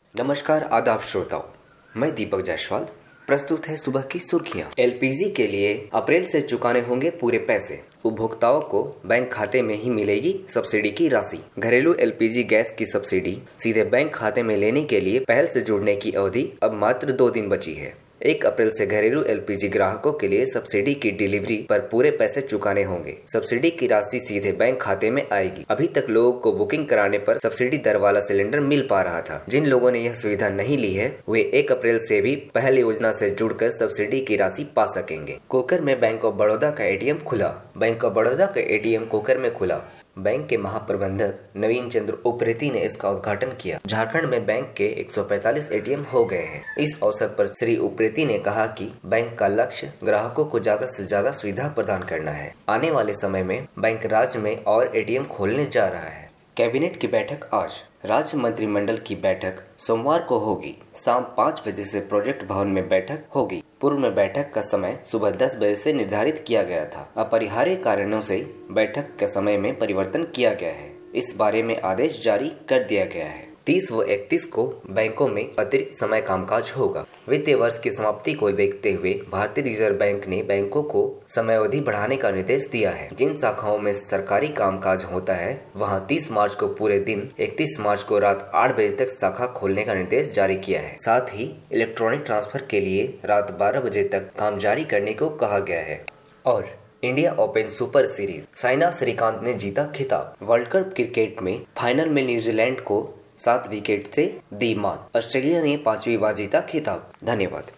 नमस्कार आदाब श्रोताओं, मैं दीपक जायसवाल। प्रस्तुत है सुबह की सुर्खियां। एलपीजी के लिए अप्रैल से चुकाने होंगे पूरे पैसे। उपभोक्ताओं को बैंक खाते में ही मिलेगी सब्सिडी की राशि। घरेलू एलपीजी गैस की सब्सिडी सीधे बैंक खाते में लेने के लिए पहल से जुड़ने की अवधि अब मात्र 2 दिन बची है। 1 अप्रैल से घरेलू एलपीजी ग्राहकों के लिए सब्सिडी की डिलीवरी पर पूरे पैसे चुकाने होंगे। सब्सिडी की राशि सीधे बैंक खाते में आएगी। अभी तक लोगों को बुकिंग कराने पर सब्सिडी दर वाला सिलेंडर मिल पा रहा था। जिन लोगों ने यह सुविधा नहीं ली है वे 1 अप्रैल से भी पहल योजना से जुड़कर सब्सिडी की राशि पा सकेंगे। कोकर में बैंक ऑफ बड़ौदा का एटीएम खुला। बैंक ऑफ बड़ौदा का एटीएम कोकर में खुला। बैंक के महाप्रबंधक नवीन चंद्र उप्रेती ने इसका उद्घाटन किया। झारखंड में बैंक के 145 एटीएम हो गए हैं। इस अवसर पर श्री उप्रेती ने कहा कि बैंक का लक्ष्य ग्राहकों को ज्यादा से ज्यादा सुविधा प्रदान करना है। आने वाले समय में बैंक राज्य में और एटीएम खोलने जा रहा है। कैबिनेट की बैठक आज। राज्य मंत्रिमंडल की बैठक सोमवार को होगी। शाम 5 बजे से प्रोजेक्ट भवन में बैठक होगी। पूर्व में बैठक का समय सुबह 10 बजे से निर्धारित किया गया था। अपरिहार्य कारणों से बैठक के समय में परिवर्तन किया गया है। इस बारे में आदेश जारी कर दिया गया है। 30 व 31 को बैंकों में अतिरिक्त समय कामकाज होगा। वित्तीय वर्ष की समाप्ति को देखते हुए भारतीय रिजर्व बैंक ने बैंकों को समयावधि बढ़ाने का निर्देश दिया है। जिन शाखाओं में सरकारी कामकाज होता है वहां 30 मार्च को पूरे दिन, 31 मार्च को रात 8 बजे तक शाखा खोलने का निर्देश जारी किया है। साथ ही इलेक्ट्रॉनिक ट्रांसफर के लिए रात 12 बजे तक काम जारी करने को कहा गया है। और India Open Super Series, Saina Srikanth ने जीता खिताब। वर्ल्ड कप क्रिकेट में फाइनल में न्यूजीलैंड को 7 विकेट से दी मात। ऑस्ट्रेलिया ने 5वीं बार जीता खिताब। धन्यवाद।